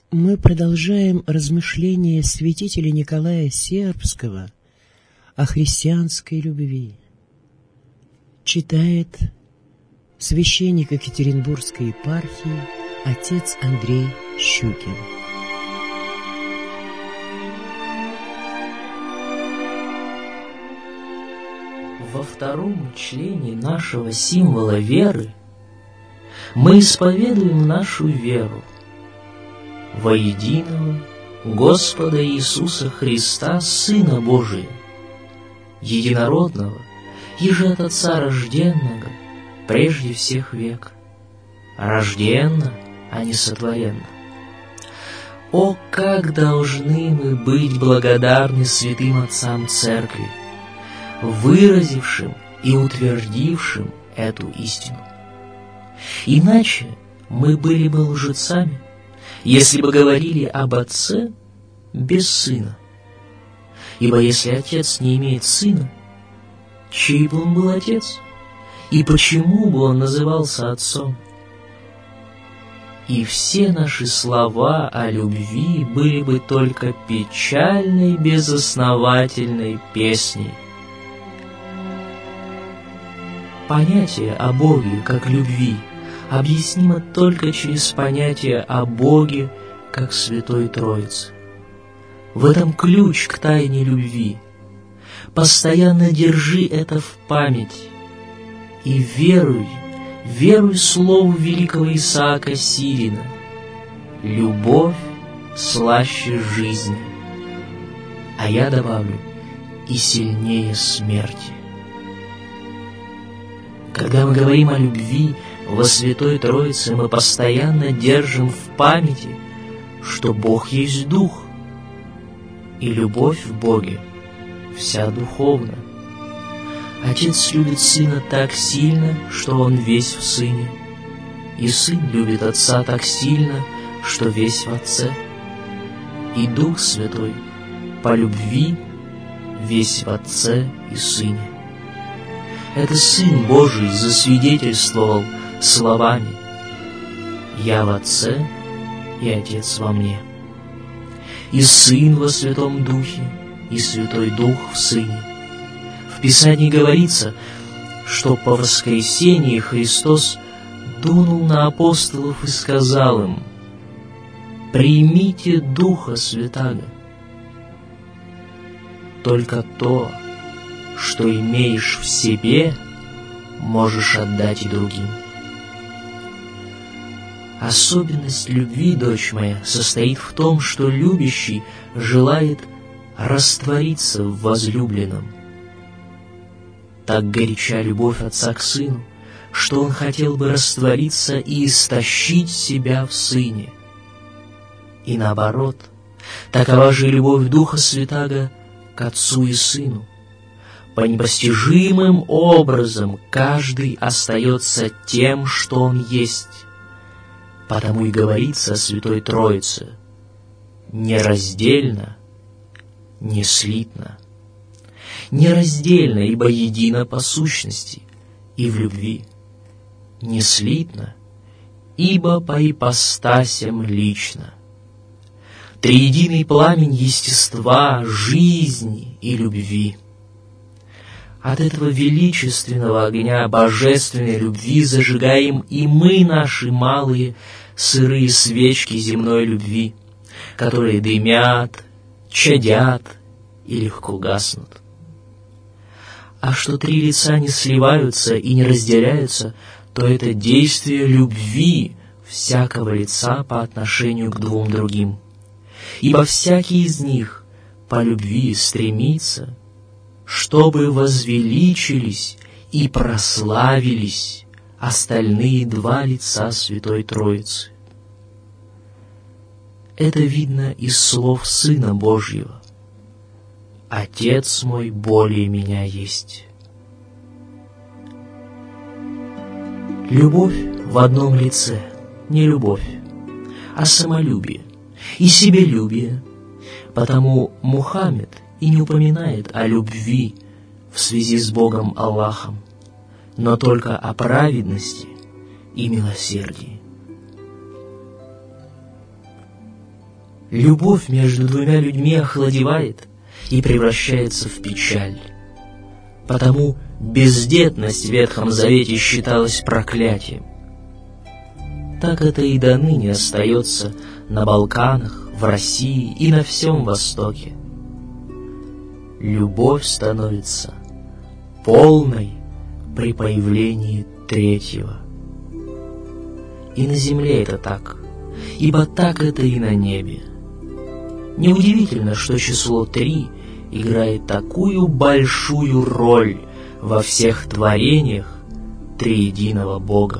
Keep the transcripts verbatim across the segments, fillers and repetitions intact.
Мы продолжаем размышления святителя Николая Сербского о христианской любви. Читает священник Екатеринбургской епархии отец Андрей Щукин. Во втором члене нашего символа веры мы исповедуем нашу веру во единого Господа Иисуса Христа, Сына Божия, единородного, иже от Отца рожденного, прежде всех век, рожденно, а не сотворенно. О, как должны мы быть благодарны святым отцам Церкви, выразившим и утвердившим эту истину. Иначе мы были бы лжецами, если бы говорили об Отце без Сына. Ибо если Отец не имеет Сына, чей бы он был Отец? И почему бы он назывался Отцом? И все наши слова о любви были бы только печальной, безосновательной песней. Понятие о Боге как любви объяснимо только через понятие о Боге как Святой Троице. В этом ключ к тайне любви. Постоянно держи это в памяти и веруй, веруй слову великого Исаака Сирина: «Любовь слаще жизни», а я добавлю: и сильнее смерти. Когда мы говорим о любви во Святой Троице, мы постоянно держим в памяти, что Бог есть Дух, и любовь в Боге вся духовна. Отец любит Сына так сильно, что Он весь в Сыне, и Сын любит Отца так сильно, что весь в Отце, и Дух Святой по любви весь в Отце и Сыне. Это Сын Божий засвидетельствовал словами: «Я в Отце, и Отец во мне». И Сын во Святом Духе, и Святой Дух в Сыне. В Писании говорится, что по воскресении Христос дунул на апостолов и сказал им: «Примите Духа Святаго». Только то, что имеешь в себе, можешь отдать и другим. Особенность любви, дочь моя, состоит в том, что любящий желает раствориться в возлюбленном. Так горяча любовь Отца к Сыну, что Он хотел бы раствориться и истощить себя в Сыне. И наоборот, такова же любовь Духа Святаго к Отцу и Сыну. По непостижимым образом каждый остается тем, что он есть. Потому и говорится о Святой Троице: нераздельно, не слитно. Нераздельно, ибо едино по сущности и в любви. Не слитно, ибо по ипостасям лично. Триединый пламень естества, жизни и любви. От этого величественного огня божественной любви зажигаем и мы наши малые сырые свечки земной любви, которые дымят, чадят и легко гаснут. А что три лица не сливаются и не разделяются, то это действие любви всякого лица по отношению к двум другим. Ибо всякий из них по любви стремится, чтобы возвеличились и прославились остальные два лица Святой Троицы. Это видно из слов Сына Божьего: «Отец мой более меня есть». Любовь в одном лице не любовь, а самолюбие и себелюбие. Потому Мухаммед и не упоминает о любви в связи с Богом Аллахом, но только о праведности и милосердии. Любовь между двумя людьми охладевает и превращается в печаль. Потому бездетность в Ветхом Завете считалась проклятием. Так это и до ныне остается на Балканах, в России и на всем Востоке. Любовь становится полной при появлении третьего. И на земле это так, ибо так это и на небе. Неудивительно, что число три играет такую большую роль во всех творениях триединого Бога.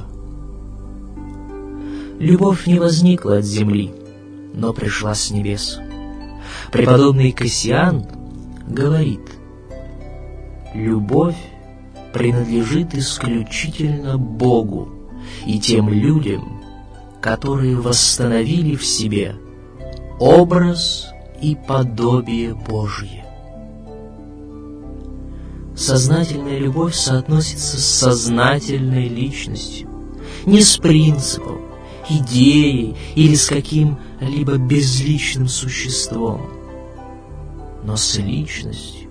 Любовь не возникла от земли, но пришла с небес. Преподобный Кассиан говорит: любовь принадлежит исключительно Богу и тем людям, которые восстановили в себе образ и подобие Божье. Сознательная любовь соотносится с сознательной личностью, не с принципом, идеей или с каким-либо безличным существом, но с личностью.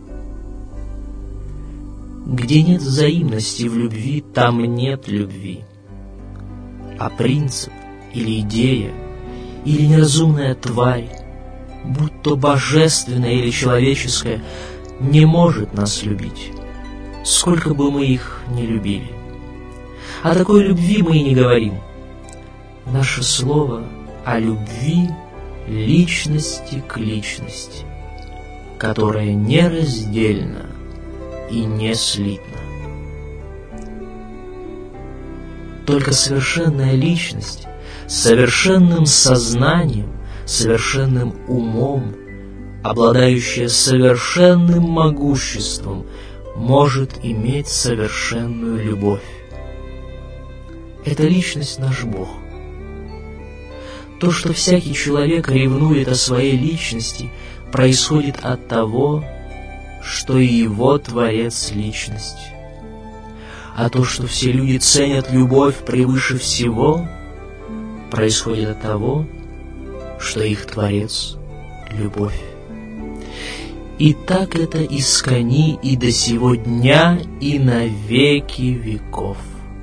Где нет взаимности в любви, там нет любви. А принцип или идея, или неразумная тварь, будь то божественная или человеческая, не может нас любить, сколько бы мы их ни любили. О такой любви мы и не говорим. Наше слово о любви личности к личности, которая нераздельна и не слитна. Только совершенная личность с совершенным сознанием, совершенным умом, обладающая совершенным могуществом, может иметь совершенную любовь. Эта личность наш Бог. То, что всякий человек ревнует о своей личности, происходит от того, что и его Творец — личность. А то, что все люди ценят любовь превыше всего, происходит от того, что их Творец — любовь. И так это искони и до сего дня, и на веки веков.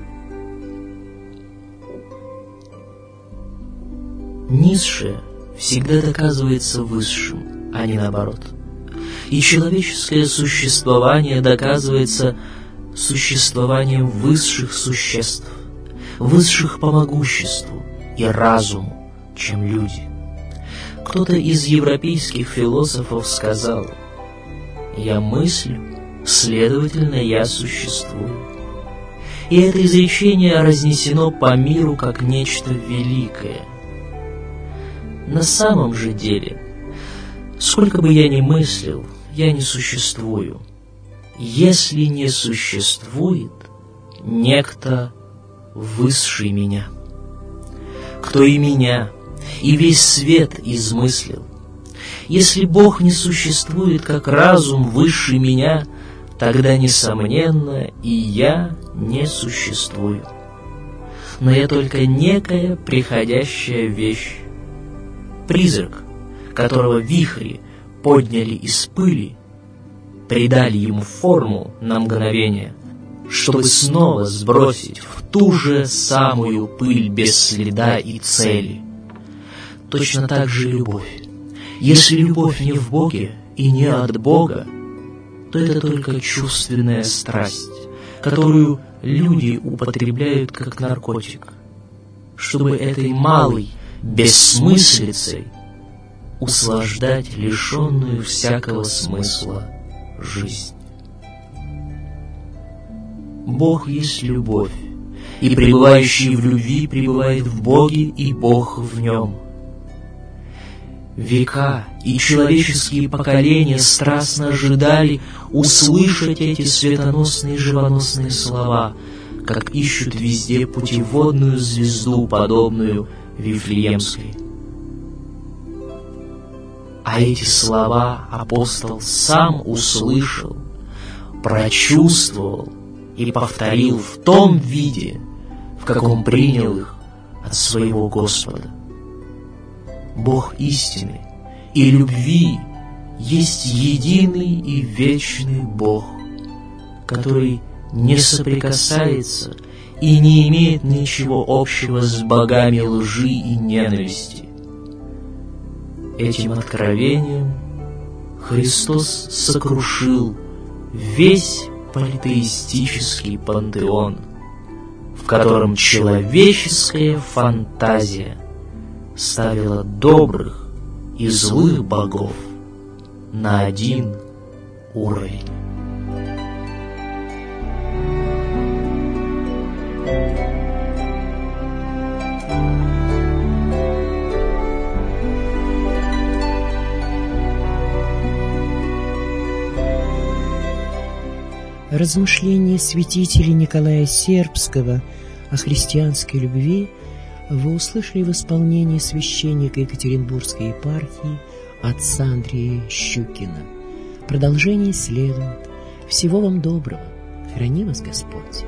Низшее всегда доказывается высшим, а не наоборот. И человеческое существование доказывается существованием высших существ, высших по могуществу и разуму, чем люди. Кто-то из европейских философов сказал: «Я мыслю, следовательно, я существую». И это изречение разнесено по миру как нечто великое. На самом же деле, сколько бы я ни мыслил, я не существую, если не существует некто высший меня, кто и меня, и весь свет измыслил. Если Бог не существует как разум высший меня, тогда, несомненно, и я не существую. Но я только некая приходящая вещь, призрак, которого вихри подняли из пыли, придали ему форму на мгновение, чтобы снова сбросить в ту же самую пыль без следа и цели. Точно так же любовь. Если любовь не в Боге и не от Бога, то это только чувственная страсть, которую люди употребляют как наркотик, чтобы этой малой бессмыслицей услаждать лишенную всякого смысла жизнь. Бог есть любовь, и пребывающий в любви пребывает в Боге, и Бог в нем. Века и человеческие поколения страстно ожидали услышать эти светоносные живоносные слова, как ищут везде путеводную звезду, подобную Вифлеемской. А эти слова апостол сам услышал, прочувствовал и повторил в том виде, в каком принял их от своего Господа. Бог истины и любви есть единый и вечный Бог, который не соприкасается и не имеет ничего общего с богами лжи и ненависти. Этим откровением Христос сокрушил весь политеистический пантеон, в котором человеческая фантазия ставила добрых и злых богов на один уровень. Размышления святителя Николая Сербского о христианской любви вы услышали в исполнении священника Екатеринбургской епархии отца Андрея Щукина. Продолжение следует. Всего вам доброго. Храни вас Господь.